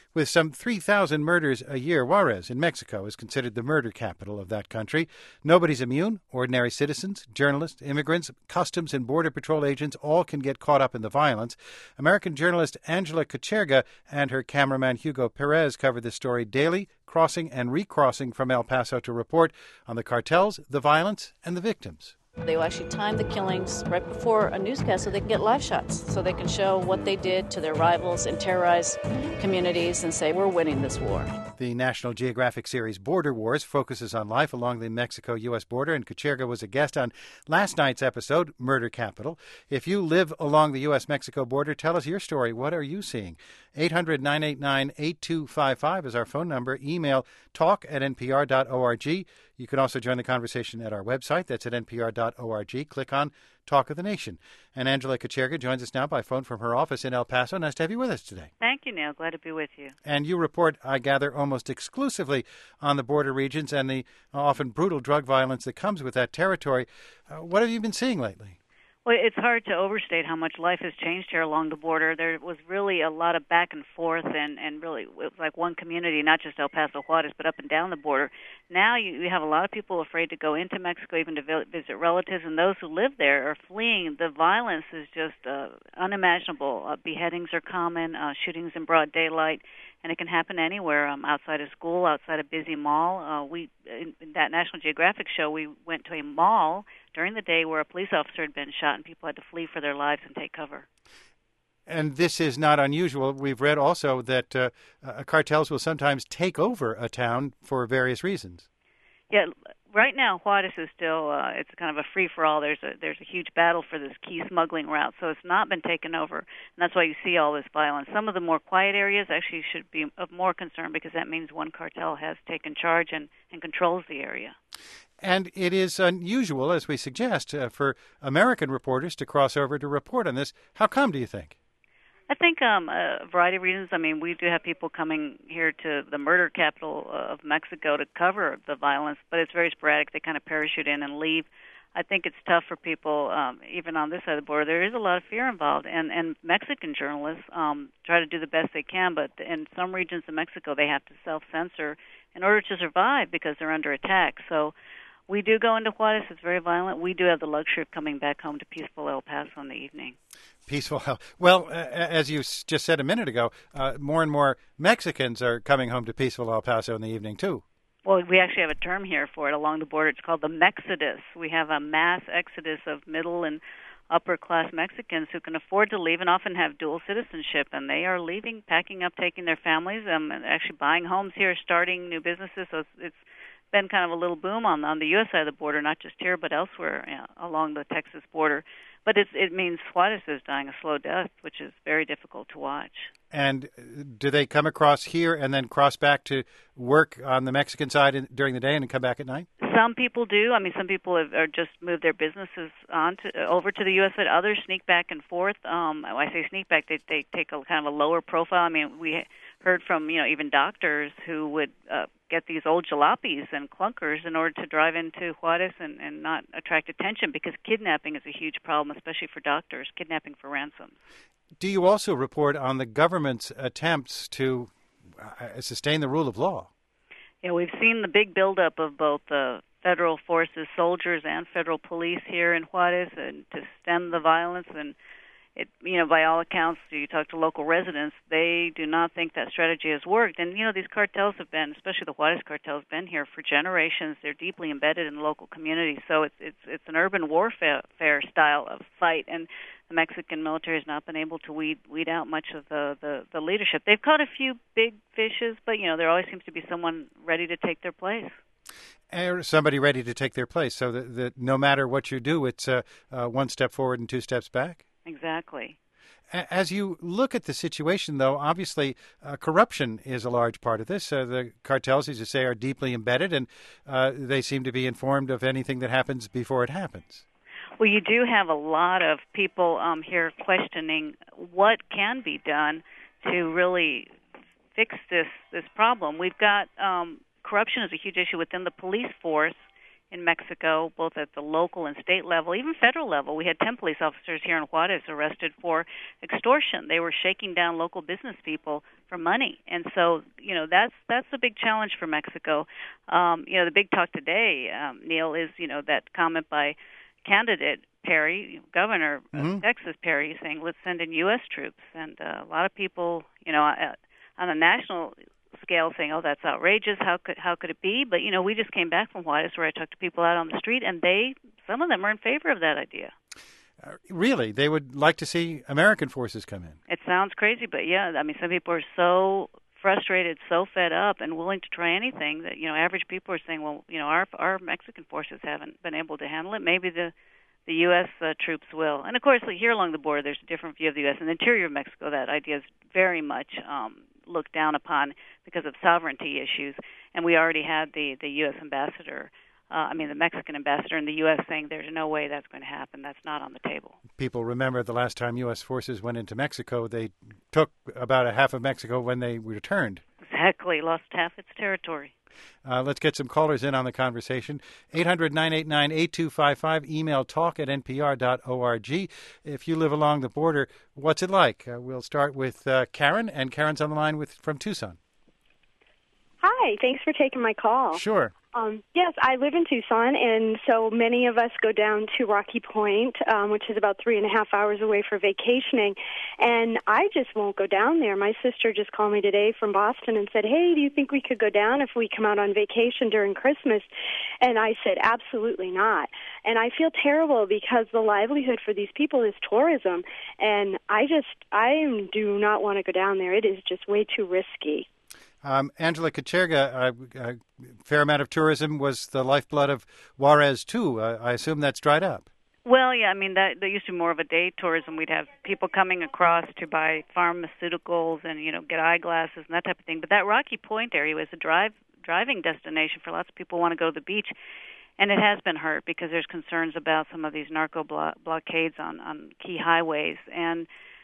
With some 3,000 murders a year, Juarez in Mexico is considered the murder capital of that country. Nobody's immune. Ordinary citizens, journalists, immigrants, customs and border patrol agents all can get caught up in the violence. American journalist Angela Cacherga and her cameraman Hugo Perez cover this story daily, crossing and recrossing from El Paso to report on the cartels, the violence, and the victims. They will actually time the killings right before a newscast so they can get live shots, so they can show what they did to their rivals and terrorize communities and say, we're winning this war. The National Geographic series Border Wars focuses on life along the Mexico-U.S. border, and Cacherga was a guest on last night's episode, Murder Capital. If you live along the U.S.-Mexico border, tell us your story. What are you seeing? 800-989-8255 is our phone number. Email talk@npr.org. You can also join the conversation at our website. That's at npr.org. Click on Talk of the Nation. And Angela Cacherga joins us now by phone from her office in El Paso. Nice to have you with us today. Thank you, Neil. Glad to be with you. And you report, I gather, almost exclusively on the border regions and the often brutal drug violence that comes with that territory. What have you been seeing lately? Well, it's hard to overstate how much life has changed here along the border. There was really a lot of back and forth, and really it was like one community, not just El Paso, Juarez, but up and down the border. Now you have a lot of people afraid to go into Mexico, even to visit relatives, and those who live there are fleeing. The violence is just unimaginable. Beheadings are common, shootings in broad daylight, and it can happen anywhere, outside of school, outside a busy mall. In that National Geographic show, we went to a mall during the day where a police officer had been shot, and people had to flee for their lives and take cover. And this is not unusual. We've read also that cartels will sometimes take over a town for various reasons. Yeah, right now Juarez is still it's kind of a free-for-all. There's a huge battle for this key smuggling route, so it's not been taken over, and that's why you see all this violence. Some of the more quiet areas actually should be of more concern because that means one cartel has taken charge and controls the area. And it is unusual, as we suggest, for American reporters to cross over to report on this. How come, do you think? I think a variety of reasons. I mean, we do have people coming here to the murder capital of Mexico to cover the violence, but it's very sporadic. They kind of parachute in and leave. I think it's tough for people, even on this side of the border. There is a lot of fear involved, and Mexican journalists try to do the best they can, but in some regions of Mexico they have to self-censor in order to survive because they're under attack. So we do go into Juarez. It's very violent. We do have the luxury of coming back home to peaceful El Paso in the evening. Peaceful. Well, as you just said a minute ago, more and more Mexicans are coming home to peaceful El Paso in the evening, too. Well, we actually have a term here for it along the border. It's called the Mexodus. We have a mass exodus of middle and upper-class Mexicans who can afford to leave and often have dual citizenship, and they are leaving, packing up, taking their families, and actually buying homes here, starting new businesses. So it's been kind of a little boom on the U.S. side of the border, not just here but elsewhere along the Texas border. But it means Juarez is dying a slow death, which is very difficult to watch. And do they come across here and then cross back to work on the Mexican side during the day and then come back at night? Some people do. I mean, some people are just moved their businesses over to the U.S. side. Others sneak back and forth. I say sneak back, they take a kind of a lower profile. I mean, we heard from even doctors who would get these old jalopies and clunkers in order to drive into Juarez and not attract attention, because kidnapping is a huge problem, especially for doctors, kidnapping for ransom. Do you also report on the government's attempts to sustain the rule of law? Yeah, we've seen the big buildup of both federal forces, soldiers, and federal police here in Juarez, and to stem the violence. And it, by all accounts, you talk to local residents, they do not think that strategy has worked. And these cartels have been, especially the Juarez cartel, has been here for generations. They're deeply embedded in the local community, so it's an urban warfare style of fight. And the Mexican military has not been able to weed out much of the leadership. They've caught a few big fishes, but there always seems to be someone ready to take their place. Somebody ready to take their place, so that no matter what you do, it's one step forward and two steps back? Exactly. As you look at the situation, though, obviously corruption is a large part of this. The cartels, as you say, are deeply embedded, and they seem to be informed of anything that happens before it happens. Well, you do have a lot of people here questioning what can be done to really fix this problem. We've got corruption is a huge issue within the police force in Mexico, both at the local and state level, even federal level. We had 10 police officers here in Juarez arrested for extortion. They were shaking down local business people for money. And so, that's a big challenge for Mexico. The big talk today, Neil, is, that comment by candidate Perry, Governor of Texas Perry, saying, let's send in U.S. troops. And a lot of people, on a national scale saying, oh, that's outrageous, how could it be? But, we just came back from Juarez where I talked to people out on the street, and some of them are in favor of that idea. Really? They would like to see American forces come in? It sounds crazy, but yeah, some people are so frustrated, so fed up, and willing to try anything that, average people are saying, well, our Mexican forces haven't been able to handle it. Maybe the U.S. Troops will. And, of course, here along the border, there's a different view of the U.S. In the interior of Mexico, that idea is very much looked down upon because of sovereignty issues. And we already had the U.S. ambassador, the Mexican ambassador in the U.S. saying there's no way that's going to happen. That's not on the table. People remember the last time U.S. forces went into Mexico, they took about a half of Mexico when they returned. Exactly. Lost half its territory. Let's get some callers in on the conversation. 800-989-8255. Email talk@npr.org. If you live along the border, what's it like? We'll start with Karen, and Karen's on the line from Tucson. Hi, thanks for taking my call. Sure. Yes, I live in Tucson, and so many of us go down to Rocky Point, which is about 3.5 hours away for vacationing, and I just won't go down there. My sister just called me today from Boston and said, hey, do you think we could go down if we come out on vacation during Christmas? And I said, absolutely not. And I feel terrible because the livelihood for these people is tourism, and I do not want to go down there. It is just way too risky. Angela Kacherga, a fair amount of tourism was the lifeblood of Juarez, too. I assume that's dried up. Well, yeah, that used to be more of a day tourism. We'd have people coming across to buy pharmaceuticals and, get eyeglasses and that type of thing. But that Rocky Point area was a driving destination for lots of people who want to go to the beach. And it has been hurt because there's concerns about some of these narco blockades on key highways. And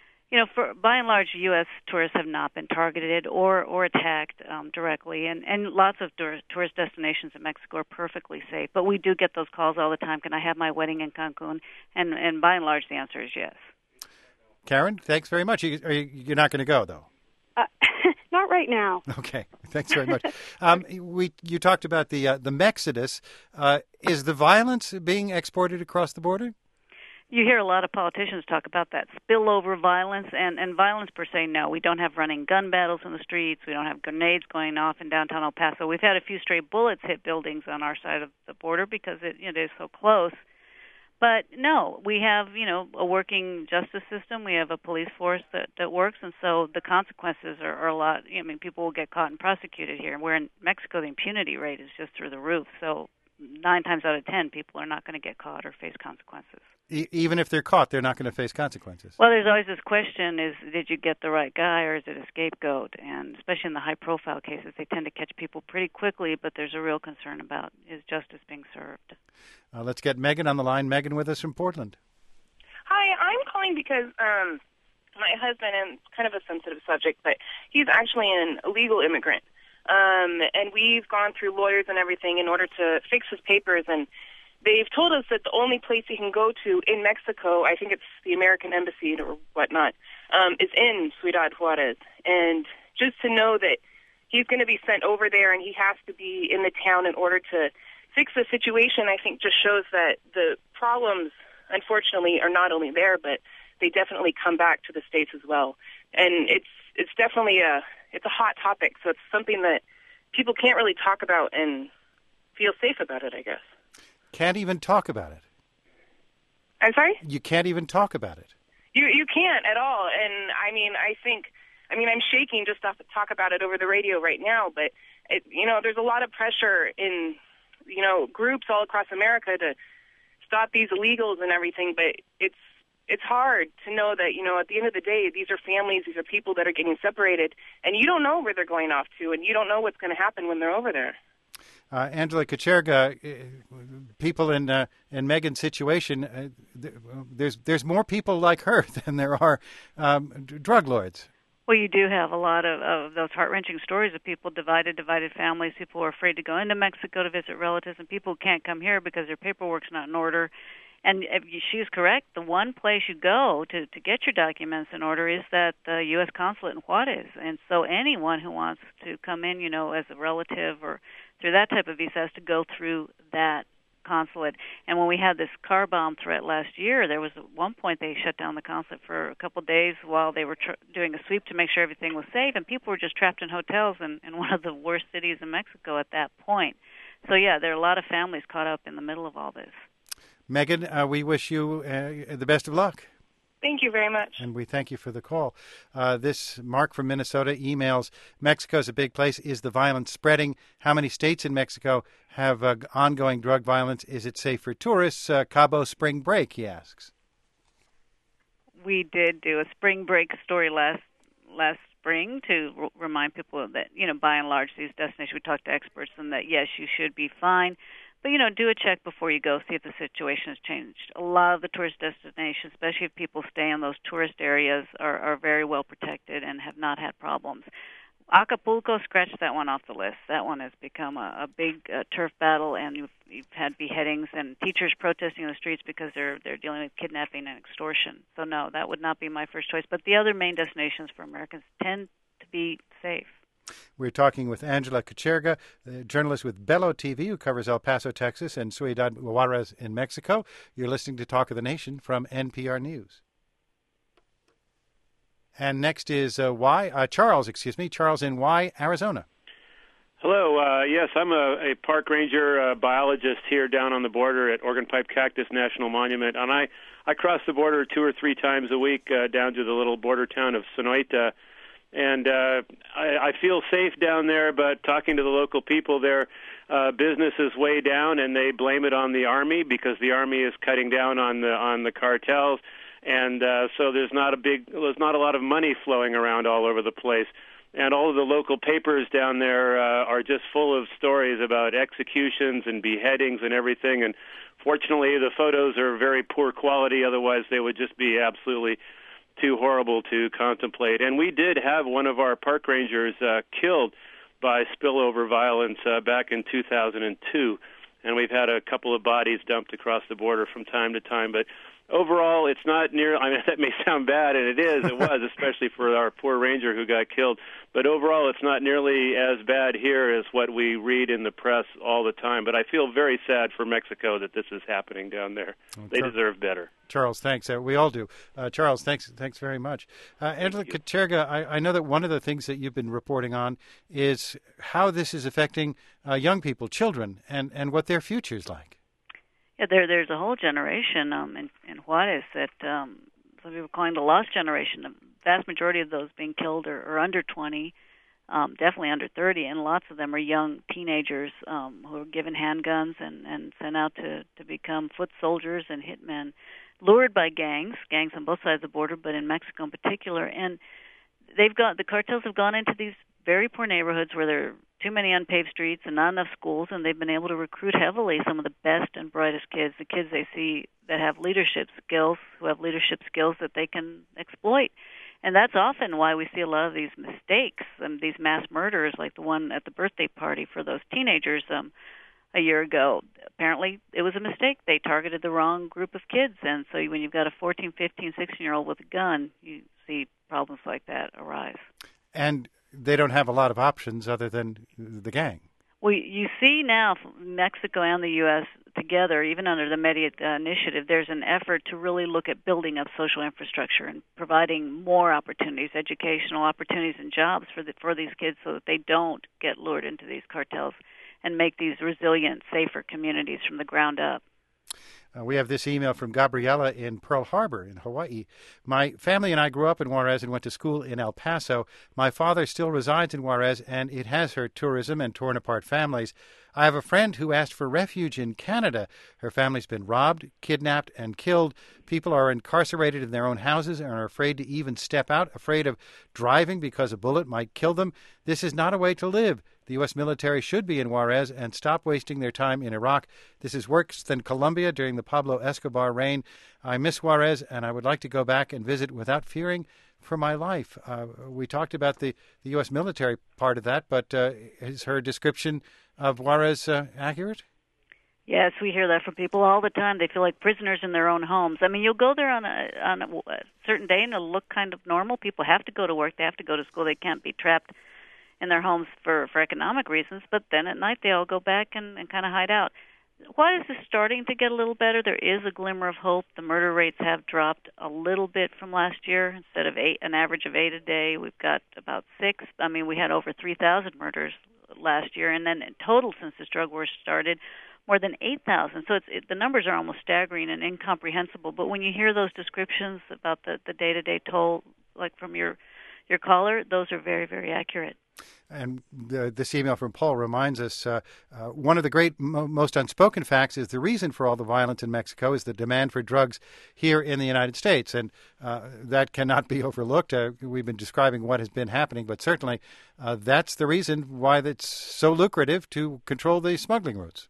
by and large, U.S. tourists have not been targeted or attacked directly, and lots of tourist destinations in Mexico are perfectly safe. But we do get those calls all the time. Can I have my wedding in Cancun? And by and large, the answer is yes. Karen, thanks very much. You're not going to go, though? Not right now. Okay, thanks very much. You talked about the Mexodus. Is the violence being exported across the border? You hear a lot of politicians talk about that spillover violence, and violence per se, no. We don't have running gun battles in the streets. We don't have grenades going off in downtown El Paso. We've had a few stray bullets hit buildings on our side of the border because it is so close. But no, we have, a working justice system. We have a police force that works, and so the consequences are a lot. People will get caught and prosecuted here. Where in Mexico, the impunity rate is just through the roof. So 9 times out of 10, people are not going to get caught or face consequences. Even if they're caught, they're not going to face consequences. Well, there's always this question, did you get the right guy or is it a scapegoat? And especially in the high-profile cases, they tend to catch people pretty quickly, but there's a real concern about is justice being served. Let's get Megan on the line. Megan with us from Portland. Hi, I'm calling because my husband, and kind of a sensitive subject, but he's actually an illegal immigrant. And we've gone through lawyers and everything in order to fix his papers, and they've told us that the only place he can go to in Mexico, I think it's the American Embassy or whatnot, is in Ciudad Juarez. And just to know that he's going to be sent over there and he has to be in the town in order to fix the situation, I think just shows that the problems, unfortunately, are not only there, but they definitely come back to the States as well. And it's definitely it's a hot topic, so it's something that people can't really talk about and feel safe about it, I guess. Can't even talk about it. I'm sorry? You can't even talk about it. You can't at all. And I'm shaking just to talk about it over the radio right now, but there's a lot of pressure in groups all across America to stop these illegals and everything, but it's hard to know that, at the end of the day, these are families, these are people that are getting separated, and you don't know where they're going off to, and you don't know what's going to happen when they're over there. Angela Kacherga, people in Megan's situation, there's more people like her than there are drug lords. Well, you do have a lot of those heart-wrenching stories of people divided families, people who are afraid to go into Mexico to visit relatives, and people who can't come here because their paperwork's not in order. And if she's correct, the one place you go to get your documents in order is that U.S. consulate in Juarez. And so anyone who wants to come in, as a relative or through that type of visa has to go through that consulate. And when we had this car bomb threat last year, there was at one point they shut down the consulate for a couple of days while they were doing a sweep to make sure everything was safe, and people were just trapped in hotels in one of the worst cities in Mexico at that point. So, yeah, there are a lot of families caught up in the middle of all this. Megan, we wish you the best of luck. Thank you very much. And we thank you for the call. This Mark from Minnesota emails, Mexico's a big place. Is the violence spreading? How many states in Mexico have ongoing drug violence? Is it safe for tourists? Cabo spring break, he asks. We did do a spring break story last spring to remind people that, by and large, these destinations, we talked to experts and that, yes, you should be fine. But, do a check before you go, see if the situation has changed. A lot of the tourist destinations, especially if people stay in those tourist areas, are very well protected and have not had problems. Acapulco, scratched that one off the list. That one has become a big turf battle, and you've had beheadings and teachers protesting in the streets because they're dealing with kidnapping and extortion. So, no, that would not be my first choice. But the other main destinations for Americans tend to be safe. We're talking with Angela Cacherga, a journalist with Bello TV, who covers El Paso, Texas, and Ciudad Juarez in Mexico. You're listening to Talk of the Nation from NPR News. And next is Charles in Y, Arizona. Hello. Yes, I'm a park ranger biologist here down on the border at Organ Pipe Cactus National Monument, and I cross the border 2 or 3 times a week down to the little border town of Sonoita. And I feel safe down there, but talking to the local people there, business is way down, and they blame it on the Army because the Army is cutting down on the cartels, and so there's not a lot of money flowing around all over the place. And all of the local papers down there are just full of stories about executions and beheadings and everything. And fortunately, the photos are very poor quality; otherwise, they would just be absolutely too horrible to contemplate. And we did have one of our park rangers killed by spillover violence back in 2002, and we've had a couple of bodies dumped across the border from time to time. But overall, it's not near, that may sound bad, and it was, especially for our poor ranger who got killed. But overall, it's not nearly as bad here as what we read in the press all the time. But I feel very sad for Mexico that this is happening down there. They deserve better. Charles, thanks. We all do. Charles, thanks very much. Angela Cacherga, I know that one of the things that you've been reporting on is how this is affecting young people, children, and what their future is like. Yeah, there's a whole generation in Juarez that some people are calling the lost generation. The vast majority of those being killed are under 20, definitely under 30, and lots of them are young teenagers who are given handguns and sent out to become foot soldiers and hitmen, lured by gangs on both sides of the border, but in Mexico in particular. And the cartels have gone into these very poor neighborhoods where there are too many unpaved streets and not enough schools, and they've been able to recruit heavily some of the best and brightest kids, the kids they see that have leadership skills, that they can exploit. And that's often why we see a lot of these mistakes and these mass murders, like the one at the birthday party for those teenagers a year ago. Apparently, it was a mistake. They targeted the wrong group of kids, and so when you've got a 14, 15, 16-year-old with a gun, you see problems like that arise. And they don't have a lot of options other than the gang. Well, you see now Mexico and the U.S. together, even under the Media Initiative, there's an effort to really look at building up social infrastructure and providing more opportunities, educational opportunities and jobs for these kids so that they don't get lured into these cartels and make these resilient, safer communities from the ground up. We have this email from Gabriela in Pearl Harbor in Hawaii. My family and I grew up in Juarez and went to school in El Paso. My father still resides in Juarez, and it has hurt tourism and torn apart families. I have a friend who asked for refuge in Canada. Her family's been robbed, kidnapped, and killed. People are incarcerated in their own houses and are afraid to even step out, afraid of driving because a bullet might kill them. This is not a way to live. The U.S. military should be in Juarez and stop wasting their time in Iraq. This is worse than Colombia during the Pablo Escobar reign. I miss Juarez, and I would like to go back and visit without fearing for my life. We talked about the U.S. military part of that, but is her description of Juarez accurate? Yes, we hear that from people all the time. They feel like prisoners in their own homes. I mean, you'll go there on a certain day and it'll look kind of normal. People have to go to work. They have to go to school. They can't be trapped in their homes for economic reasons. But then at night they all go back and kind of hide out. Juarez is starting to get a little better. There is a glimmer of hope. The murder rates have dropped a little bit from last year. Instead of an average of 8 a day, we've got about 6. I mean, we had over 3,000 murders last year. And then in total since this drug war started, more than 8,000. So the numbers are almost staggering and incomprehensible. But when you hear those descriptions about the day-to-day toll, like from your caller, those are very, very accurate. And this email from Paul reminds us one of the great, most unspoken facts is the reason for all the violence in Mexico is the demand for drugs here in the United States. And that cannot be overlooked. We've been describing what has been happening, but certainly that's the reason why it's so lucrative to control the smuggling routes.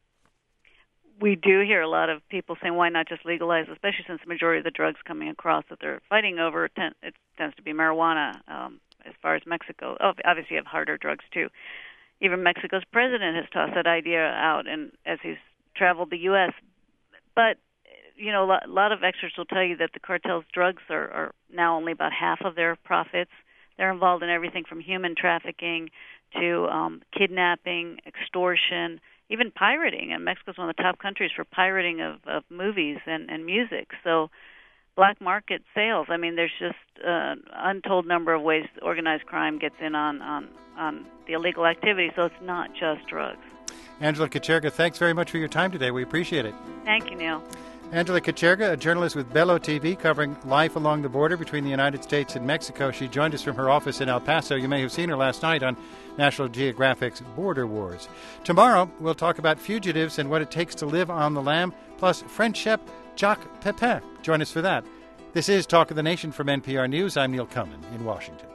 We do hear a lot of people saying, why not just legalize, especially since the majority of the drugs coming across that they're fighting over, it tends to be marijuana. As far as Mexico, obviously you have harder drugs too. Even Mexico's president has tossed that idea out, and as he's traveled the U.S. But you know, a lot of experts will tell you that the cartel's drugs are now only about half of their profits. They're involved in everything from human trafficking to kidnapping, extortion, even pirating. And Mexico's one of the top countries for pirating of movies and music. So black market sales. I mean, there's just an untold number of ways organized crime gets in on the illegal activity. So it's not just drugs. Angela Kocherga, thanks very much for your time today. We appreciate it. Thank you, Neil. Angela Kocherga, a journalist with Belo TV covering life along the border between the United States and Mexico. She joined us from her office in El Paso. You may have seen her last night on National Geographic's Border Wars. Tomorrow, we'll talk about fugitives and what it takes to live on the lam, plus French chef Jacques Pepin. Join us for that. This is Talk of the Nation from NPR News. I'm Neil Cummins in Washington.